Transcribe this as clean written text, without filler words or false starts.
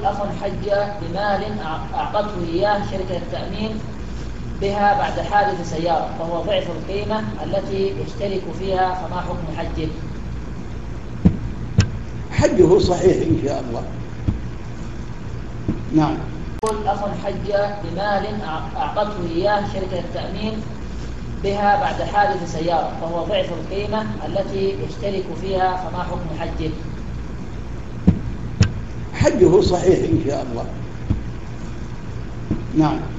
أخ حج بمال أعطته إياه شركة التأمين بها بعد حادث سيارة وهو ضعف القيمة التي يشترك فيها، فما حكم حجه؟ حجه صحيح إن شاء الله. نعم. أخ حج بمال أعطته إياه شركة التأمين بها بعد حادث سيارة وهو ضعف القيمة التي يشترك فيها، فما حكم حجه؟ حجه صحيح إن شاء الله. نعم.